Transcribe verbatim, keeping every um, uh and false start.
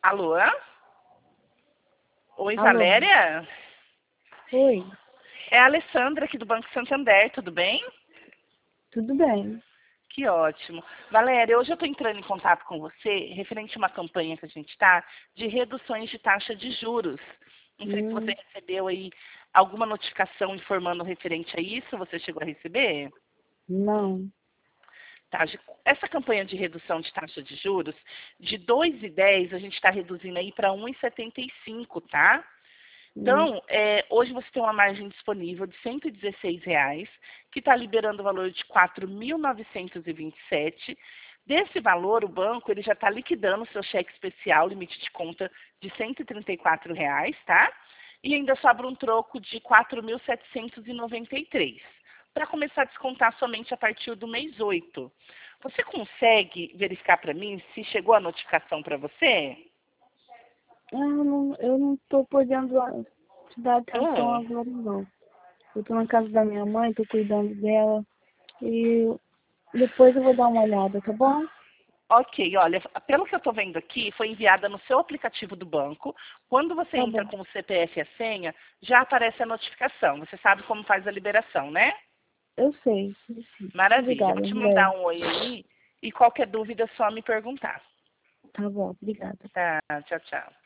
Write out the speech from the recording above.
Alô? Oi, Alô? Valéria? Oi, É a Alessandra aqui do Banco Santander, tudo bem? tudo bem? Que ótimo. Valéria, hoje eu estou entrando em contato com você referente a uma campanha que a gente está de reduções de taxa de juros. Não sei se você Hum, recebeu aí alguma notificação informando referente a isso, você chegou a receber? não. Tá, de- essa campanha de redução de taxa de juros, de dois vírgula dez a gente está reduzindo aí para um vírgula setenta e cinco, tá? Hum, Então, é, hoje você tem uma margem disponível de cento e dezesseis reais, que está liberando o valor de quatro mil novecentos e vinte e sete. Desse valor, o banco ele já está liquidando o seu cheque especial, limite de conta de cento e trinta e quatro reais, tá? E ainda sobra um troco de quatro mil setecentos e noventa e três, para começar a descontar somente a partir do mês oito. Você consegue verificar para mim se chegou a notificação para você? ah, não, eu não estou podendo ah, te dar atenção Hum. agora, não. Eu estou na casa da minha mãe, estou cuidando dela. E depois eu vou dar uma olhada, tá bom? Ok, olha, pelo que eu estou vendo aqui, foi enviada no seu aplicativo do banco. Quando você Tá entra bom. com o C P F e a senha, já aparece a notificação. Você sabe como faz a liberação, né? Eu sei. sei sim. Maravilha. Eu vou Obrigada, te mulher. mandar um oi aí e qualquer dúvida é só me perguntar. Tá bom, obrigada. Tá, tchau, tchau.